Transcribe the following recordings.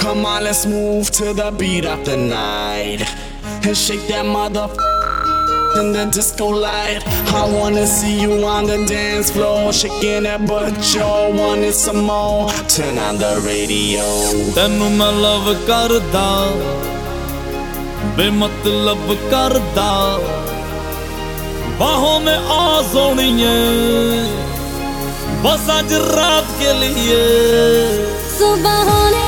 Come on, let's move to the beat of the night and shake that in the disco light. I wanna see you on the dance floor, shaking that butt, you wanted some more. Turn on the radio. Tenu main love karda, बेमतलब करदा, बाहों में आ सोनिए, बस आज रात के लिए। सुबह होने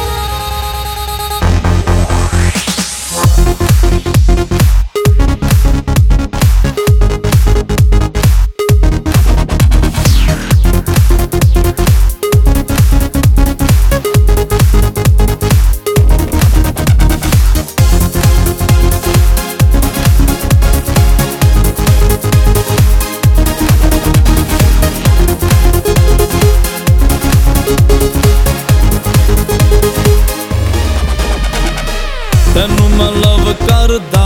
तेनू मैं लव करदा,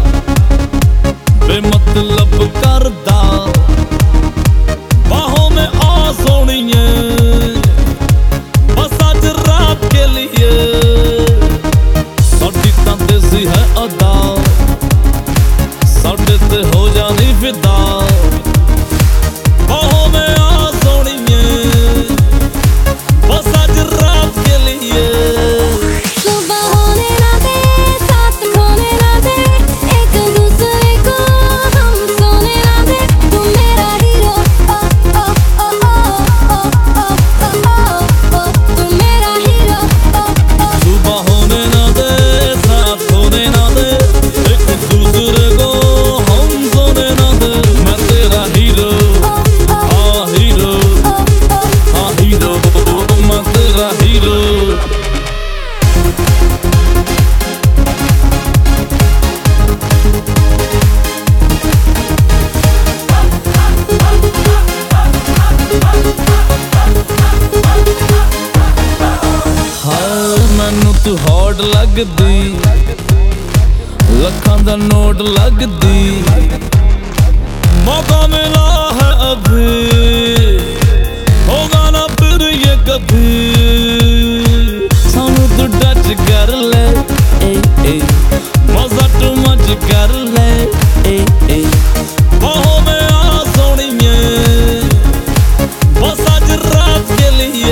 बेमतलब करदा, बाहों में आ सोनिए, बस आज रात के लिए। साडी तां देसी है अदा, साडे ते हो जानी फिदा, बाहों में आ सोनिए, बस आज रात के लिए। मैनू तू हॉट लगदी, लखां दा नोट लगदी, मौका मिला है अभी, होगा ना फिर ये कभी। सानू तू टच कर ले, मजा टू मच कर ले, बाहों में आ सोनिए, बस आज रात के लिए।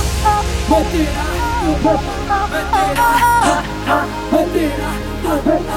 Mentira, mentira, mentira, mentira.